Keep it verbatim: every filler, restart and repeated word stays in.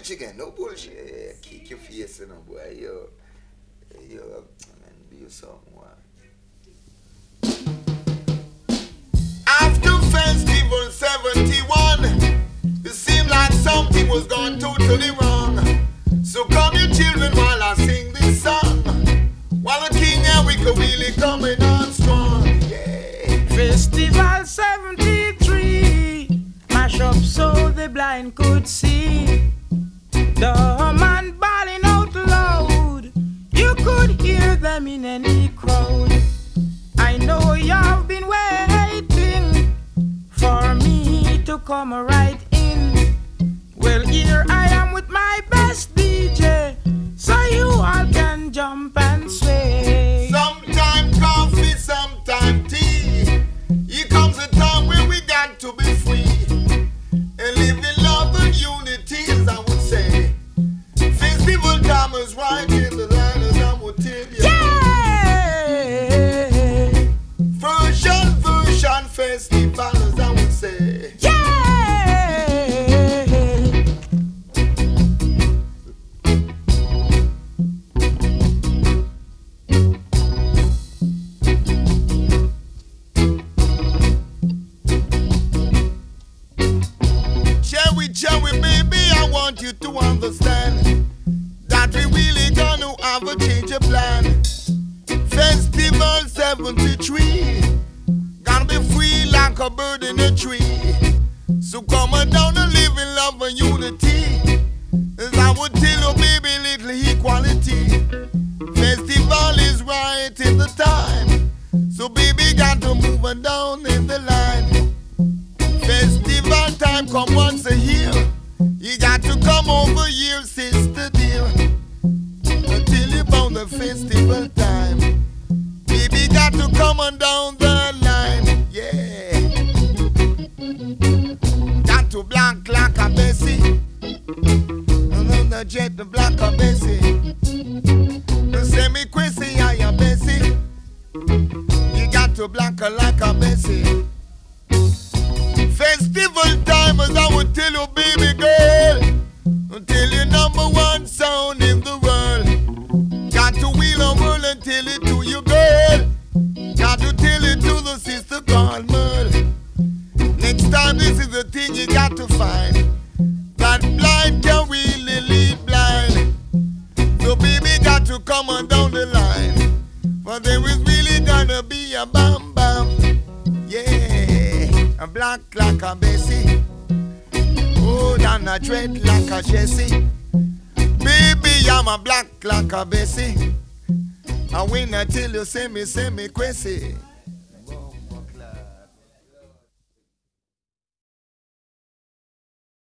rich again. No bullshit. Yeah, kick your face, you know, boy. Yo, yo, man, be yourself, boy. After Festival seventy-one, it seemed like something was gone totally wrong. So come you children while I sing this song, while the King Erica really coming on strong. Yeah. Festival seventy-three, mash up so the blind could see. The man bawling out loud, you could hear them in any crowd. I know you've been waiting for me to come right in. Well, here I am with my best D J, so you all can jump and sway. Sometime coffee, sometime tea. Here comes a time where we got to be free and live in love and unity, as I would say. Festival time is right in the line, as I would tell you. Yeah! Version, version festival, as I would say. Yeah! Cherry, cherry, baby, I want you to understand that we really gonna have a change of plan. Festival seventy-three, gonna be free like a bird in a tree. So come on down and live in love and unity, as I would tell you, baby, little equality. Festival is right in the time, so baby got to move on down in the line. Festival time come once a year, you got to come over here, sister dear. I tell you about the festival time, baby got to come on down the line, yeah. Got to black like a Bessie, and on the jet the black a Bessie. The semi crazy I am Bessie, you got to black her like a Bessie. Festival time, as I would tell you, baby girl, until you number one sound in the world. Got to wheel a world and tell it to you, girl. Got to tell it to the sister called Merle. Next time, this is the thing you got to find, that blind can really lead blind. So baby got to come on down the line, for there is really gonna be a bam bam. Yeah, a black like a Bessie, oh, and a dread like a Jessie. Baby, I'm a black like a Bessie, and when I tell you, say me, say me crazy.